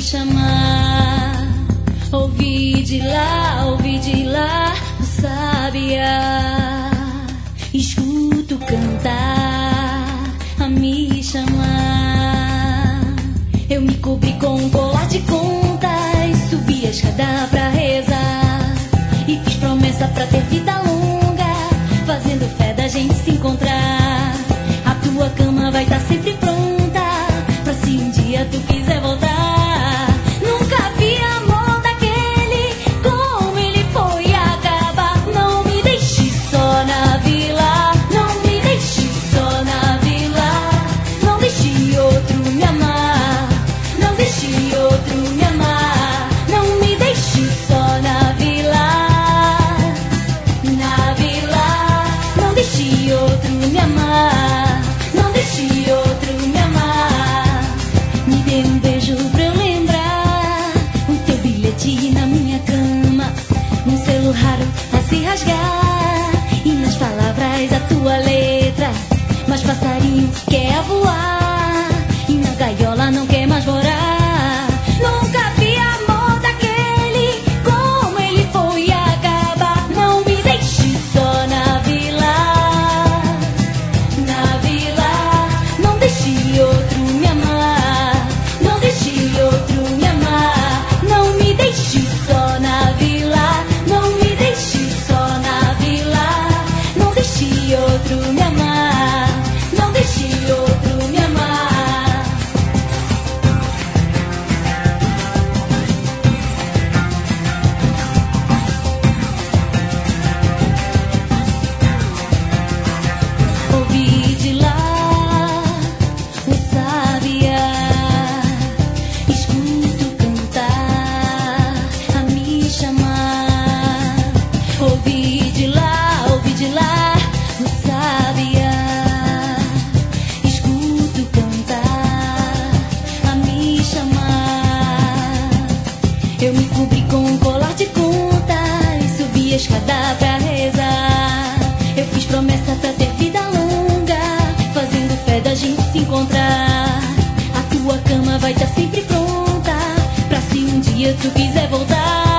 chamar. Ouvi de lá, o sabiá. Escuto cantar, a me chamar. Eu me cobri com um colar de contas, subi a escada pra rezar e fiz promessa pra ter vida longa, fazendo fé da gente se encontrar. A tua cama vai estar sempre pronta pra se um dia tu quiser voltar. Nunca vi amor daquele como ele foi acabar. Não me deixe só na vila, não me deixe só na vila. Não deixe outro me amar, não deixe outro me amar. Não me deixe só na vila, na vila. Não deixe outro me amar, não deixe outro me amar. Me dê um beijo pra eu lembrar o teu bilhete na minha cama, um selo raro a se rasgar e nas palavras a tua letra. Mas passarinho quer voar e na gaiola não quer mais morar. Nunca vi amor daquele como ele foi acabar. Não me deixe só na vila, na vila. Não deixe outro me amar, não deixe outro me amar. Não me deixe só na vila, não me deixe só na vila. Não deixe outro me amar, não deixe outro me amar. Ouvi de lá o sabiá, escuto cantar, a me chamar. Ouvi de lá o sabiá, escuto cantar, a me chamar. Eu me cobri com um colar de contas, subi a escada pra rezar. Eu fiz promessa pra ter vida longa, fazendo fé da gente se encontrar. A tua cama vai estar sempre pronta pra se um dia tu quiser voltar.